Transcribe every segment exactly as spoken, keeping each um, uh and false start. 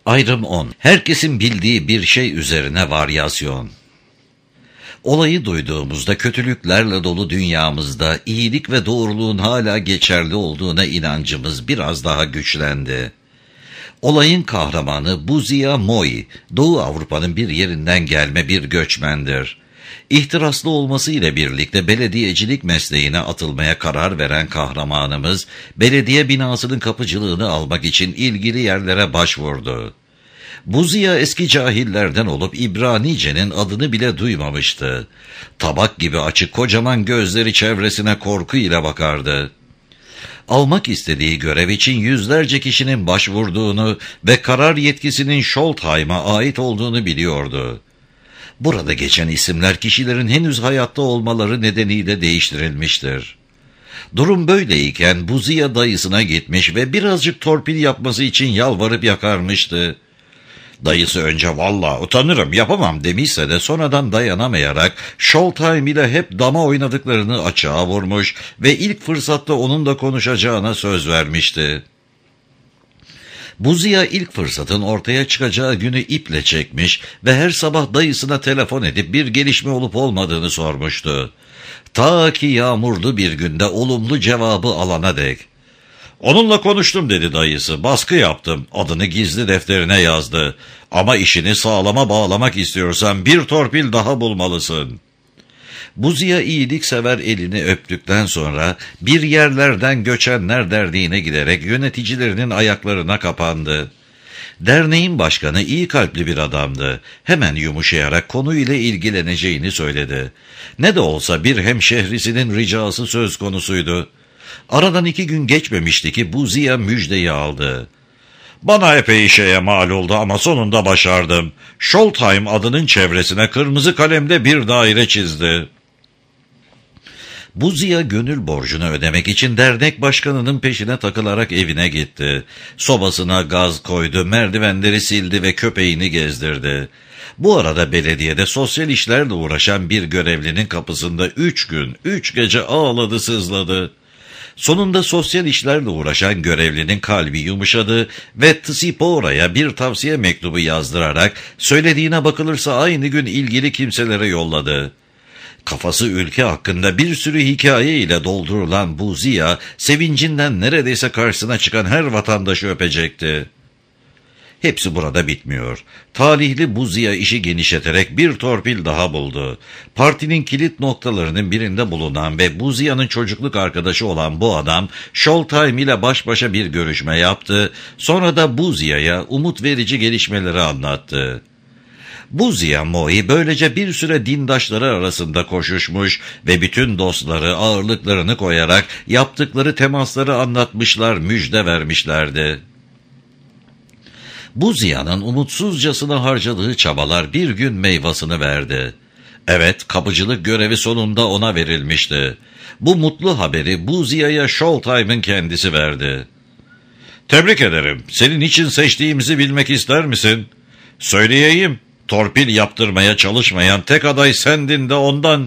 Ayrım on. Herkesin bildiği bir şey üzerine varyasyon. Olayı duyduğumuzda kötülüklerle dolu dünyamızda iyilik ve doğruluğun hala geçerli olduğuna inancımız biraz daha güçlendi. Olayın kahramanı Buzia Moi, Doğu Avrupa'nın bir yerinden gelme bir göçmendir. İhtiraslı olması ile birlikte belediyecilik mesleğine atılmaya karar veren kahramanımız, belediye binasının kapıcılığını almak için ilgili yerlere başvurdu. Buzia eski cahillerden olup İbranice'nin adını bile duymamıştı. Tabak gibi açık kocaman gözleri çevresine korku ile bakardı. Almak istediği görev için yüzlerce kişinin başvurduğunu ve karar yetkisinin Scholtheim'a ait olduğunu biliyordu. Burada geçen isimler kişilerin henüz hayatta olmaları nedeniyle değiştirilmiştir. Durum böyleyken Buzia dayısına gitmiş ve birazcık torpil yapması için yalvarıp yakarmıştı. Dayısı önce "Vallahi utanırım, yapamam" demişse de sonradan dayanamayarak Scholtheim ile hep dama oynadıklarını açığa vurmuş ve ilk fırsatta onunla konuşacağına söz vermişti. Buzia ilk fırsatın ortaya çıkacağı günü iple çekmiş ve her sabah dayısına telefon edip bir gelişme olup olmadığını sormuştu. Ta ki yağmurlu bir günde olumlu cevabı alana dek. "Onunla konuştum" dedi dayısı. "Baskı yaptım. Adını gizli defterine yazdı. Ama işini sağlama bağlamak istiyorsan bir torpil daha bulmalısın." Buzia iyiliksever elini öptükten sonra bir yerlerden göçenler derneğine giderek yöneticilerinin ayaklarına kapandı. Derneğin başkanı iyi kalpli bir adamdı. Hemen yumuşayarak konuyla ilgileneceğini söyledi. Ne de olsa bir hemşehrisinin ricası söz konusuydu. Aradan iki gün geçmemişti ki Buzia müjdeyi aldı. "Bana epey şeye mal oldu ama sonunda başardım. Scholtheim adının çevresine kırmızı kalemle bir daire çizdi." Buzia gönül borcunu ödemek için dernek başkanının peşine takılarak evine gitti. Sobasına gaz koydu, merdivenleri sildi ve köpeğini gezdirdi. Bu arada belediyede sosyal işlerle uğraşan bir görevlinin kapısında üç gün, üç gece ağladı sızladı. Sonunda sosyal işlerle uğraşan görevlinin kalbi yumuşadı ve Tsipora'ya bir tavsiye mektubu yazdırarak söylediğine bakılırsa aynı gün ilgili kimselere yolladı. Kafası ülke hakkında bir sürü hikaye ile doldurulan Buzia, sevincinden neredeyse karşısına çıkan her vatandaşı öpecekti. Hepsi burada bitmiyor. Talihli Buzia işi genişleterek bir torpil daha buldu. Partinin kilit noktalarının birinde bulunan ve Buzia'nın çocukluk arkadaşı olan bu adam, Scholtheim ile baş başa bir görüşme yaptı. Sonra da Buzia'ya umut verici gelişmeleri anlattı. Buzia Moi böylece bir süre dindaşları arasında koşuşmuş ve bütün dostları ağırlıklarını koyarak yaptıkları temasları anlatmışlar, müjde vermişlerdi. Buzia'nın umutsuzcasına harcadığı çabalar bir gün meyvasını verdi. Evet, kapıcılık görevi sonunda ona verilmişti. Bu mutlu haberi Buzia'ya Scholtheim'in kendisi verdi. "Tebrik ederim. Senin için seçtiğimizi bilmek ister misin?" "Söyleyeyim. Torpil yaptırmaya çalışmayan tek aday sendin de ondan."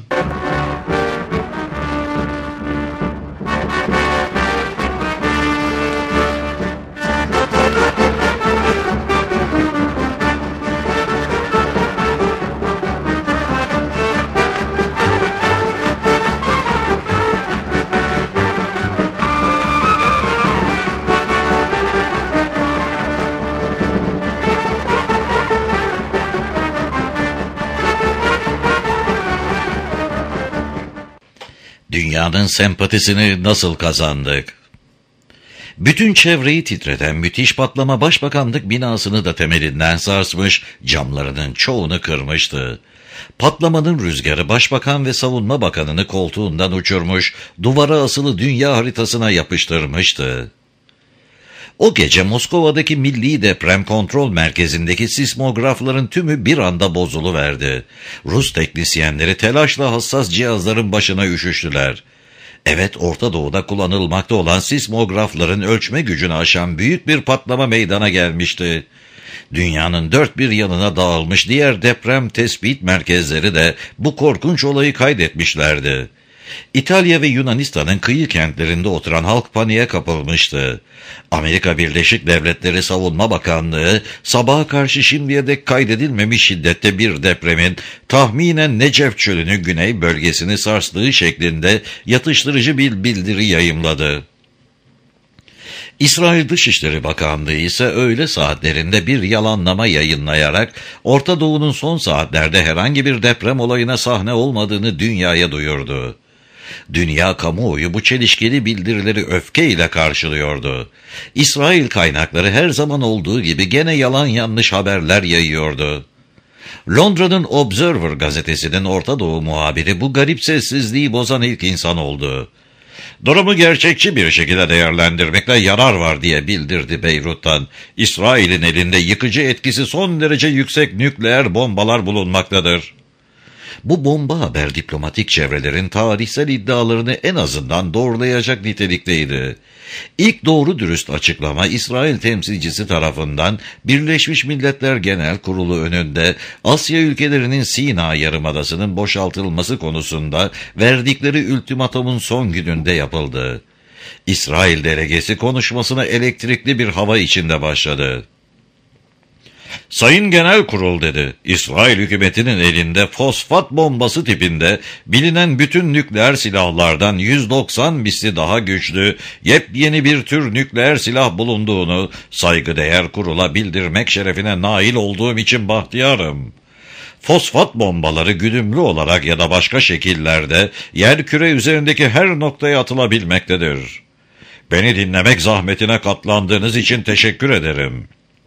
Dünyanın sempatisini nasıl kazandık? Bütün çevreyi titreten müthiş patlama başbakanlık binasını da temelinden sarsmış, camlarının çoğunu kırmıştı. Patlamanın rüzgarı başbakan ve savunma bakanını koltuğundan uçurmuş, duvara asılı dünya haritasına yapıştırmıştı. O gece Moskova'daki Milli Deprem Kontrol Merkezi'ndeki sismografların tümü bir anda bozuluverdi. Rus teknisyenleri telaşla hassas cihazların başına üşüştüler. Evet, Orta Doğu'da kullanılmakta olan sismografların ölçme gücünü aşan büyük bir patlama meydana gelmişti. Dünyanın dört bir yanına dağılmış diğer deprem tespit merkezleri de bu korkunç olayı kaydetmişlerdi. İtalya ve Yunanistan'ın kıyı kentlerinde oturan halk paniğe kapılmıştı. Amerika Birleşik Devletleri Savunma Bakanlığı, sabaha karşı şimdiye dek kaydedilmemiş şiddette bir depremin tahminen Necef Çölü'nün güney bölgesini sarstığı şeklinde yatıştırıcı bir bildiri yayımladı. İsrail Dışişleri Bakanlığı ise öğle saatlerinde bir yalanlama yayınlayarak Orta Doğu'nun son saatlerde herhangi bir deprem olayına sahne olmadığını dünyaya duyurdu. Dünya kamuoyu bu çelişkili bildirileri öfkeyle karşılıyordu. İsrail kaynakları her zaman olduğu gibi gene yalan yanlış haberler yayıyordu. Londra'nın Observer gazetesinin Orta Doğu muhabiri bu garip sessizliği bozan ilk insan oldu. "Durumu gerçekçi bir şekilde değerlendirmekte yarar var," diye bildirdi Beyrut'tan. "İsrail'in elinde yıkıcı etkisi son derece yüksek nükleer bombalar bulunmaktadır." Bu bomba haber diplomatik çevrelerin tarihsel iddialarını en azından doğrulayacak nitelikteydi. İlk doğru dürüst açıklama İsrail temsilcisi tarafından Birleşmiş Milletler Genel Kurulu önünde Asya ülkelerinin Sina Yarımadası'nın boşaltılması konusunda verdikleri ultimatomun son gününde yapıldı. İsrail delegesi konuşmasına elektrikli bir hava içinde başladı. "Sayın Genel Kurul," dedi, "İsrail hükümetinin elinde fosfat bombası tipinde bilinen bütün nükleer silahlardan yüz doksan misli daha güçlü, yepyeni bir tür nükleer silah bulunduğunu saygıdeğer kurula bildirmek şerefine nail olduğum için bahtiyarım. Fosfat bombaları güdümlü olarak ya da başka şekillerde yerküre üzerindeki her noktaya atılabilmektedir. Beni dinlemek zahmetine katlandığınız için teşekkür ederim."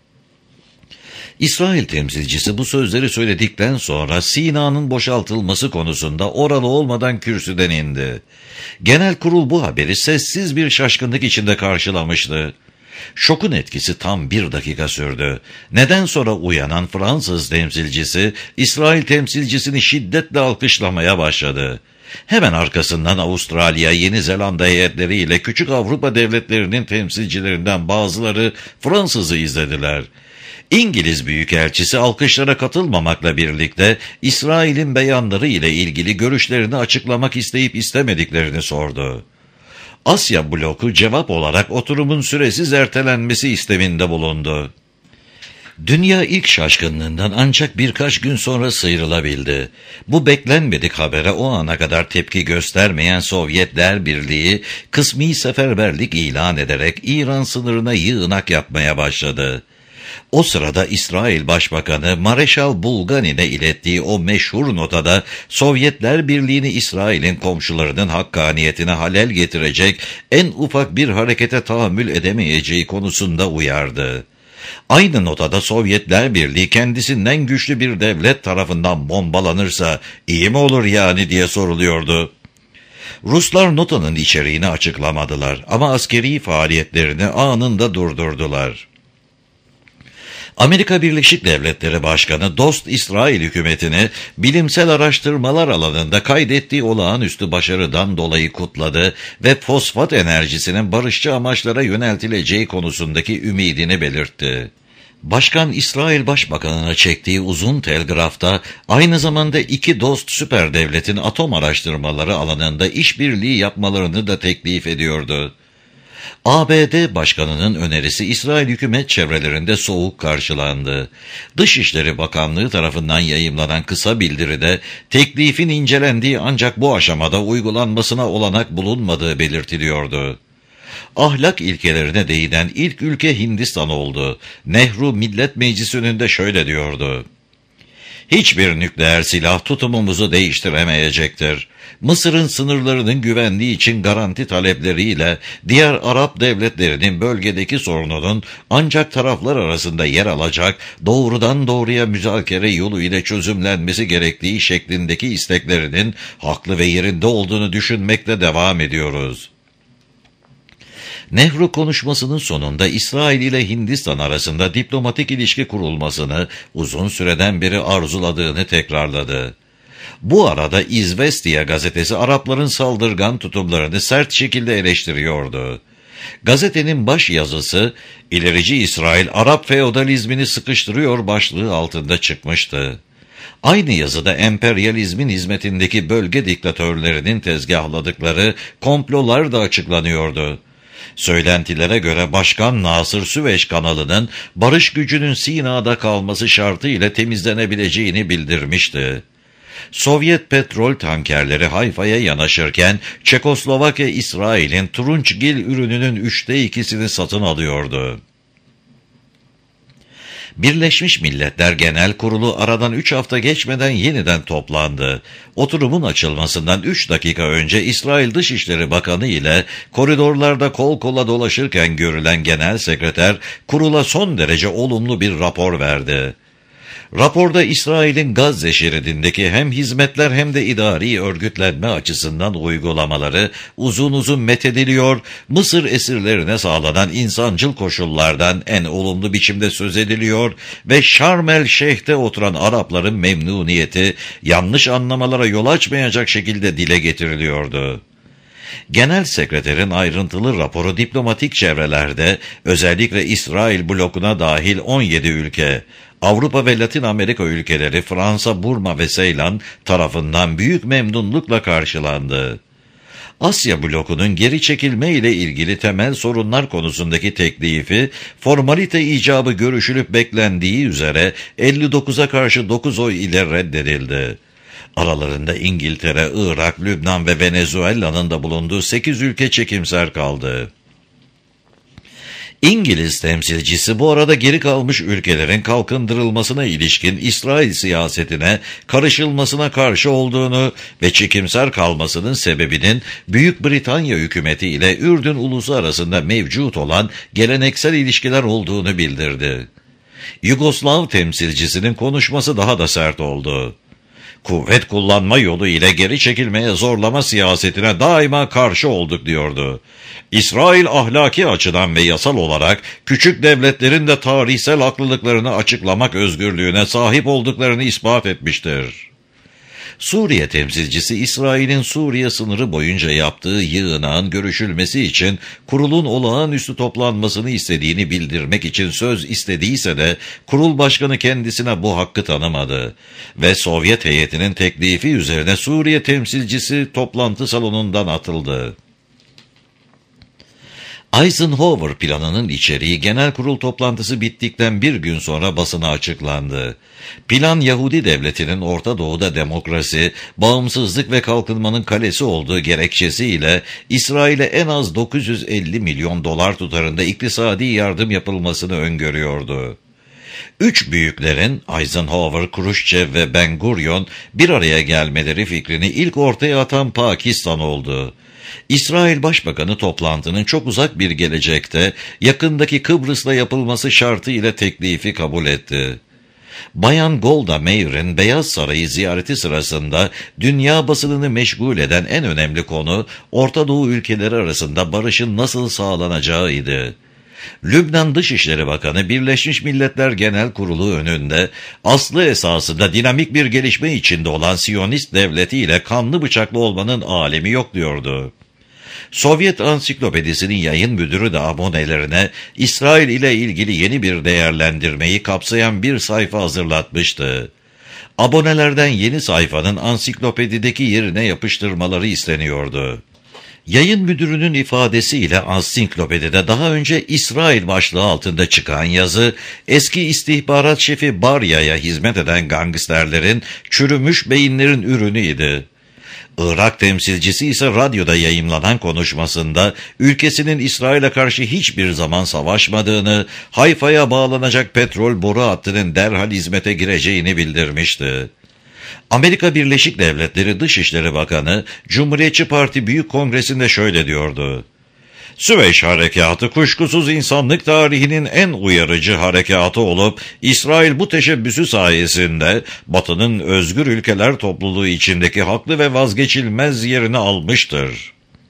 İsrail temsilcisi bu sözleri söyledikten sonra Sina'nın boşaltılması konusunda oralı olmadan kürsüden indi. Genel kurul bu haberi sessiz bir şaşkınlık içinde karşılamıştı. Şokun etkisi tam bir dakika sürdü. Neden sonra uyanan Fransız temsilcisi İsrail temsilcisini şiddetle alkışlamaya başladı. Hemen arkasından Avustralya, Yeni Zelanda heyetleriyle küçük Avrupa devletlerinin temsilcilerinden bazıları Fransız'ı izlediler. İngiliz Büyükelçisi alkışlara katılmamakla birlikte İsrail'in beyanları ile ilgili görüşlerini açıklamak isteyip istemediklerini sordu. Asya bloku cevap olarak oturumun süresiz ertelenmesi isteminde bulundu. Dünya ilk şaşkınlığından ancak birkaç gün sonra sıyrılabildi. Bu beklenmedik habere o ana kadar tepki göstermeyen Sovyetler Birliği kısmi seferberlik ilan ederek İran sınırına yığınak yapmaya başladı. O sırada İsrail Başbakanı Mareşal Bulganin'e ilettiği o meşhur notada Sovyetler Birliği'ni İsrail'in komşularının hakkaniyetine halel getirecek en ufak bir harekete tahammül edemeyeceği konusunda uyardı. Aynı notada Sovyetler Birliği kendisinden güçlü bir devlet tarafından bombalanırsa iyi mi olur yani diye soruluyordu. Ruslar notanın içeriğini açıklamadılar ama askeri faaliyetlerini anında durdurdular. Amerika Birleşik Devletleri Başkanı dost İsrail hükümetini bilimsel araştırmalar alanında kaydettiği olağanüstü başarıdan dolayı kutladı ve fosfat enerjisinin barışçı amaçlara yöneltileceği konusundaki ümidini belirtti. Başkan İsrail Başbakanı'na çektiği uzun telgrafta aynı zamanda iki dost süper devletin atom araştırmaları alanında işbirliği yapmalarını da teklif ediyordu. A B D Başkanı'nın önerisi İsrail hükümet çevrelerinde soğuk karşılandı. Dışişleri Bakanlığı tarafından yayımlanan kısa bildiride teklifin incelendiği ancak bu aşamada uygulanmasına olanak bulunmadığı belirtiliyordu. Ahlak ilkelerine değinen ilk ülke Hindistan oldu. Nehru Millet Meclisi önünde şöyle diyordu: "Hiçbir nükleer silah tutumumuzu değiştiremeyecektir. Mısır'ın sınırlarının güvenliği için garanti talepleriyle diğer Arap devletlerinin bölgedeki sorununun ancak taraflar arasında yer alacak doğrudan doğruya müzakere yolu ile çözümlenmesi gerektiği şeklindeki isteklerinin haklı ve yerinde olduğunu düşünmekle devam ediyoruz." Nehru konuşmasının sonunda İsrail ile Hindistan arasında diplomatik ilişki kurulmasını uzun süreden beri arzuladığını tekrarladı. Bu arada İzvestiya gazetesi Arapların saldırgan tutumlarını sert şekilde eleştiriyordu. Gazetenin baş yazısı "İlerici İsrail Arap feodalizmini sıkıştırıyor" başlığı altında çıkmıştı. Aynı yazıda emperyalizmin hizmetindeki bölge diktatörlerinin tezgahladıkları komplolar da açıklanıyordu. Söylentilere göre Başkan Nasır Süveyş kanalının barış gücünün Sina'da kalması şartıyla temizlenebileceğini bildirmişti. Sovyet petrol tankerleri Hayfa'ya yanaşırken Çekoslovakya İsrail'in Turunçgil ürününün üçte ikisini satın alıyordu. Birleşmiş Milletler Genel Kurulu aradan üç hafta geçmeden yeniden toplandı. Oturumun açılmasından üç dakika önce İsrail Dışişleri Bakanı ile koridorlarda kol kola dolaşırken görülen Genel Sekreter kurula son derece olumlu bir rapor verdi. Raporda İsrail'in Gazze şeridindeki hem hizmetler hem de idari örgütlenme açısından uygulamaları uzun uzun methediliyor, Mısır esirlerine sağlanan insancıl koşullardan en olumlu biçimde söz ediliyor ve Şarm el Şeyh'te oturan Arapların memnuniyeti yanlış anlamalara yol açmayacak şekilde dile getiriliyordu. Genel Sekreterin ayrıntılı raporu diplomatik çevrelerde, özellikle İsrail blokuna dahil on yedi ülke, Avrupa ve Latin Amerika ülkeleri, Fransa, Burma ve Seylan tarafından büyük memnunlukla karşılandı. Asya blokunun geri çekilme ile ilgili temel sorunlar konusundaki teklifi, formalite icabı görüşülüp beklendiği üzere elli dokuza karşı dokuz oy ile reddedildi. Aralarında İngiltere, Irak, Lübnan ve Venezuela'nın da bulunduğu sekiz ülke çekimser kaldı. İngiliz temsilcisi bu arada geri kalmış ülkelerin kalkındırılmasına ilişkin İsrail siyasetine karışılmasına karşı olduğunu ve çekimser kalmasının sebebinin Büyük Britanya hükümeti ile Ürdün ulusu arasında mevcut olan geleneksel ilişkiler olduğunu bildirdi. Yugoslav temsilcisinin konuşması daha da sert oldu. Kuvvet kullanma yolu ile geri çekilmeye zorlama siyasetine daima karşı olduk diyordu. İsrail ahlaki açıdan ve yasal olarak küçük devletlerin de tarihsel haklılıklarını açıklamak özgürlüğüne sahip olduklarını ispat etmiştir. Suriye temsilcisi İsrail'in Suriye sınırı boyunca yaptığı yığınağın görüşülmesi için kurulun olağanüstü toplanmasını istediğini bildirmek için söz istediyse de kurul başkanı kendisine bu hakkı tanımadı ve Sovyet heyetinin teklifi üzerine Suriye temsilcisi toplantı salonundan atıldı. Eisenhower planının içeriği genel kurul toplantısı bittikten bir gün sonra basına açıklandı. Plan Yahudi devletinin Orta Doğu'da demokrasi, bağımsızlık ve kalkınmanın kalesi olduğu gerekçesiyle İsrail'e en az dokuz yüz elli milyon dolar tutarında iktisadi yardım yapılmasını öngörüyordu. Üç büyüklerin Eisenhower, Kruşçev ve Ben Gurion bir araya gelmeleri fikrini ilk ortaya atan Pakistan oldu. İsrail Başbakanı toplantının çok uzak bir gelecekte yakındaki Kıbrıs'la yapılması şartı ile teklifi kabul etti. Bayan Golda Meir'in Beyaz Sarayı ziyareti sırasında dünya basınını meşgul eden en önemli konu Orta Doğu ülkeleri arasında barışın nasıl sağlanacağıydı. Lübnan Dışişleri Bakanı Birleşmiş Milletler Genel Kurulu önünde aslı esasında dinamik bir gelişme içinde olan Siyonist devleti ile kanlı bıçaklı olmanın alemi yok diyordu. Sovyet Ansiklopedisi'nin yayın müdürü de abonelerine İsrail ile ilgili yeni bir değerlendirmeyi kapsayan bir sayfa hazırlatmıştı. Abonelerden yeni sayfanın ansiklopedideki yerine yapıştırmaları isteniyordu. Yayın müdürünün ifadesiyle ansiklopedide daha önce İsrail başlığı altında çıkan yazı, eski istihbarat şefi Barya'ya hizmet eden gangsterlerin çürümüş beyinlerin ürünüydü. Irak temsilcisi ise radyoda yayımlanan konuşmasında ülkesinin İsrail'e karşı hiçbir zaman savaşmadığını, Hayfa'ya bağlanacak petrol boru hattının derhal hizmete gireceğini bildirmişti. Amerika Birleşik Devletleri Dışişleri Bakanı, Cumhuriyetçi Parti Büyük Kongresi'nde şöyle diyordu: Süveyş Harekatı kuşkusuz insanlık tarihinin en uyarıcı harekatı olup, İsrail bu teşebbüsü sayesinde Batı'nın özgür ülkeler topluluğu içindeki haklı ve vazgeçilmez yerini almıştır.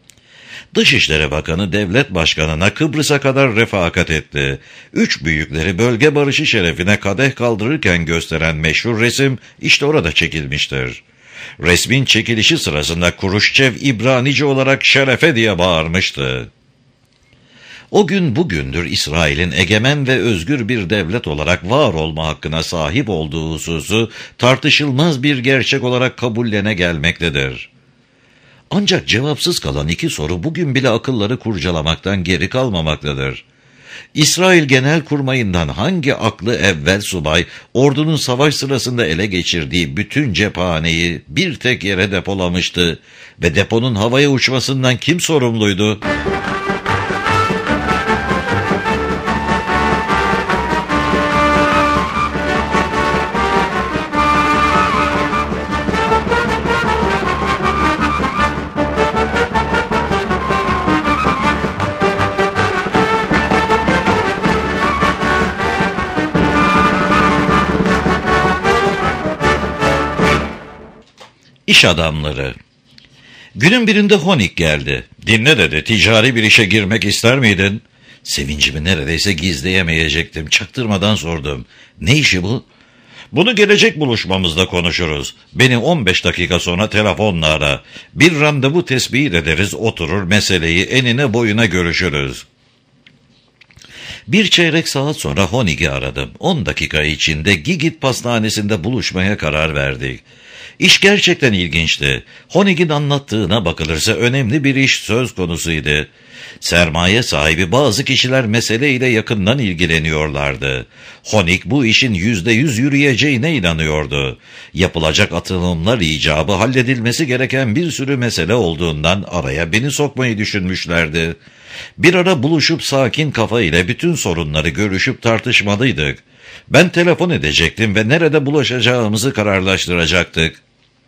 Dışişleri Bakanı devlet başkanına Kıbrıs'a kadar refakat etti. Üç büyükleri bölge barışı şerefine kadeh kaldırırken gösteren meşhur resim işte orada çekilmiştir. Resmin çekilişi sırasında Kruşçev İbranice olarak şerefe diye bağırmıştı. O gün bugündür İsrail'in egemen ve özgür bir devlet olarak var olma hakkına sahip olduğu hususu tartışılmaz bir gerçek olarak kabullene gelmektedir. Ancak cevapsız kalan iki soru bugün bile akılları kurcalamaktan geri kalmamaktadır. İsrail Genelkurmayı'ndan hangi aklı evvel subay ordunun savaş sırasında ele geçirdiği bütün cephaneyi bir tek yere depolamıştı ve deponun havaya uçmasından kim sorumluydu? İş adamları. Günün birinde Honig geldi. Dinle dedi, ticari bir işe girmek ister miydin? Sevincimi neredeyse gizleyemeyecektim. Çaktırmadan sordum. Ne işi bu? Bunu gelecek buluşmamızda konuşuruz. Beni on beş dakika sonra telefonla ara. Bir randevu tespit ederiz, oturur meseleyi enine boyuna görüşürüz. Bir çeyrek saat sonra Honig'i aradım. On dakika içinde Gigit Pastanesi'nde buluşmaya karar verdik. İş gerçekten ilginçti. Honig'in anlattığına bakılırsa önemli bir iş söz konusuydu. Sermaye sahibi bazı kişiler meseleyle yakından ilgileniyorlardı. Honig bu işin yüzde yüz yürüyeceğine inanıyordu. Yapılacak atılımlar icabı halledilmesi gereken bir sürü mesele olduğundan araya beni sokmayı düşünmüşlerdi. Bir ara buluşup sakin kafa ile bütün sorunları görüşüp tartışmalıydık. Ben telefon edecektim ve nerede bulaşacağımızı kararlaştıracaktık.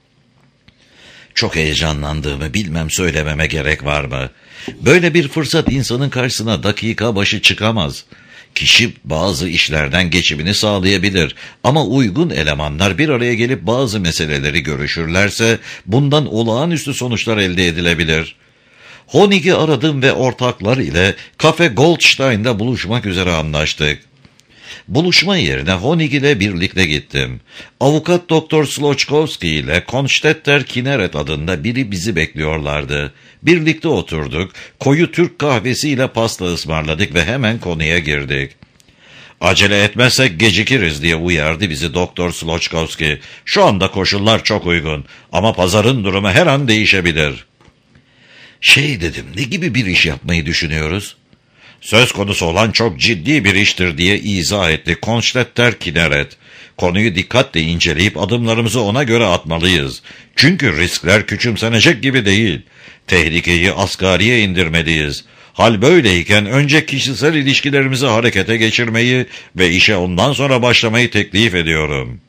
Çok heyecanlandığımı bilmem söylememe gerek var mı? Böyle bir fırsat insanın karşısına dakika başı çıkamaz. Kişi bazı işlerden geçimini sağlayabilir ama uygun elemanlar bir araya gelip bazı meseleleri görüşürlerse bundan olağanüstü sonuçlar elde edilebilir. Honig'i aradım ve ortaklar ile Cafe Goldstein'da buluşmak üzere anlaştık. Buluşma yerine Honig ile birlikte gittim. Avukat Doktor Slochkowski ile Konstetter Kineret adında biri bizi bekliyorlardı. Birlikte oturduk, koyu Türk kahvesiyle pasta ısmarladık ve hemen konuya girdik. Acele etmezsek gecikiriz diye uyardı bizi Doktor Slochkowski. Şu anda koşullar çok uygun ama pazarın durumu her an değişebilir. Şey dedim, ne gibi bir iş yapmayı düşünüyoruz? Söz konusu olan çok ciddi bir iştir diye izah etti Konstetter Kineret. Konuyu dikkatle inceleyip adımlarımızı ona göre atmalıyız. Çünkü riskler küçümsenecek gibi değil. Tehlikeyi asgariye indirmeliyiz. Hal böyleyken önce kişisel ilişkilerimizi harekete geçirmeyi ve işe ondan sonra başlamayı teklif ediyorum.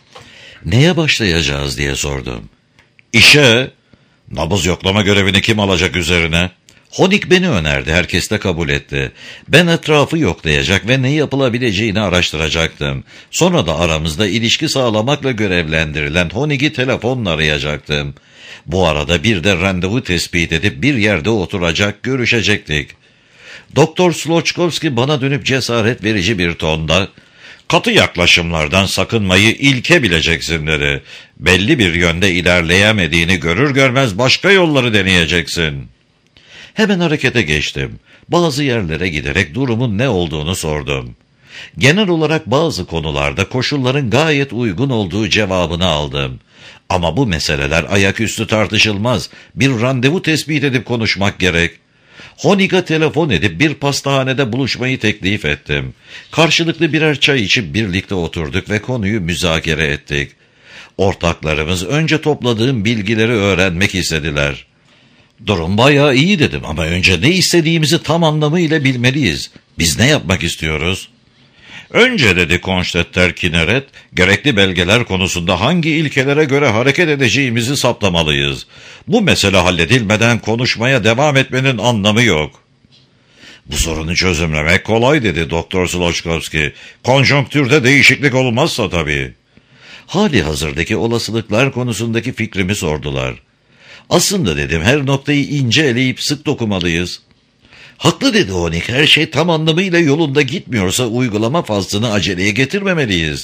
Neye başlayacağız diye sordum. İşe. Nabız yoklama görevini kim alacak üzerine? Honig beni önerdi, herkes de kabul etti. Ben etrafı yoklayacak ve ne yapılabileceğini araştıracaktım. Sonra da aramızda ilişki sağlamakla görevlendirilen Honig'i telefonla arayacaktım. Bu arada bir de randevu tespit edip bir yerde oturacak, görüşecektik. Doktor Slochkowski bana dönüp cesaret verici bir tonda, "Katı yaklaşımlardan sakınmayı ilke bileceksin" dedi. "Belli bir yönde ilerleyemediğini görür görmez başka yolları deneyeceksin." Hemen harekete geçtim. Bazı yerlere giderek durumun ne olduğunu sordum. Genel olarak bazı konularda koşulların gayet uygun olduğu cevabını aldım. Ama bu meseleler ayaküstü tartışılmaz. Bir randevu tespit edip konuşmak gerek. Honig'a telefon edip bir pastahanede buluşmayı teklif ettim. Karşılıklı birer çay içip birlikte oturduk ve konuyu müzakere ettik. Ortaklarımız önce topladığım bilgileri öğrenmek istediler. Durum bayağı iyi dedim ama önce ne istediğimizi tam anlamıyla bilmeliyiz. Biz ne yapmak istiyoruz? Önce dedi Konstetter Kineret, gerekli belgeler konusunda hangi ilkelere göre hareket edeceğimizi saptamalıyız. Bu mesele halledilmeden konuşmaya devam etmenin anlamı yok. Bu sorunu çözümlemek kolay dedi Doktor Slochkowski. Konjonktürde değişiklik olmazsa tabii. Hali hazırdaki olasılıklar konusundaki fikrimi sordular. Aslında dedim her noktayı ince eleyip sık dokumalıyız. Haklı dedi Honig, her şey tam anlamıyla yolunda gitmiyorsa uygulama faslını aceleye getirmemeliyiz.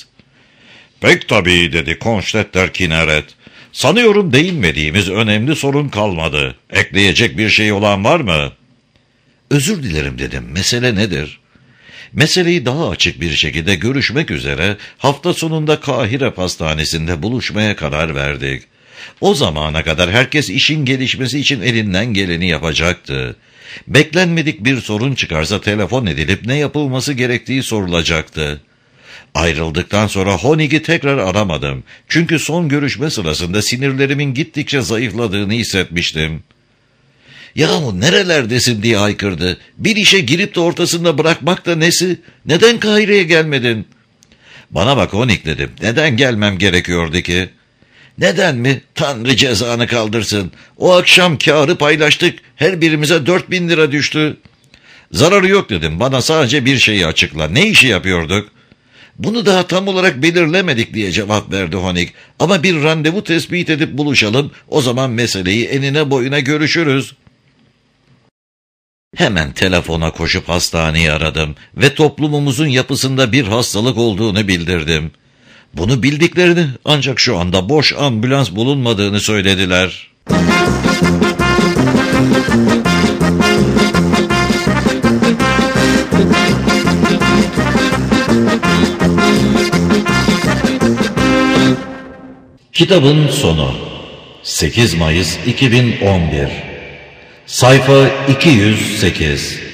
Pek tabii dedi Konstetter Kineret. Sanıyorum değinmediğimiz önemli sorun kalmadı. Ekleyecek bir şey olan var mı? Özür dilerim dedim. Mesele nedir? Meseleyi daha açık bir şekilde görüşmek üzere hafta sonunda Kahire Pastanesi'nde buluşmaya karar verdik. O zamana kadar herkes işin gelişmesi için elinden geleni yapacaktı. Beklenmedik bir sorun çıkarsa telefon edilip ne yapılması gerektiği sorulacaktı. Ayrıldıktan sonra Honig'i tekrar aramadım. Çünkü son görüşme sırasında sinirlerimin gittikçe zayıfladığını hissetmiştim. ''Yahu nerelerdesin?'' diye haykırdı. ''Bir işe girip de ortasında bırakmak da nesi? Neden Kahire'ye gelmedin?'' ''Bana bak Honig'' dedim. ''Neden gelmem gerekiyordu ki?'' ''Neden mi? Tanrı cezanı kaldırsın. O akşam kârı paylaştık. Her birimize dört bin lira düştü.'' ''Zararı yok'' dedim. ''Bana sadece bir şeyi açıkla. Ne işi yapıyorduk?'' ''Bunu daha tam olarak belirlemedik'' diye cevap verdi Honig. ''Ama bir randevu tespit edip buluşalım. O zaman meseleyi enine boyuna görüşürüz.'' Hemen telefona koşup hastaneyi aradım ve toplumumuzun yapısında bir hastalık olduğunu bildirdim. Bunu bildiklerini, ancak şu anda boş ambulans bulunmadığını söylediler. Kitabın sonu. sekiz Mayıs iki bin on bir. Sayfa iki yüz sekiz.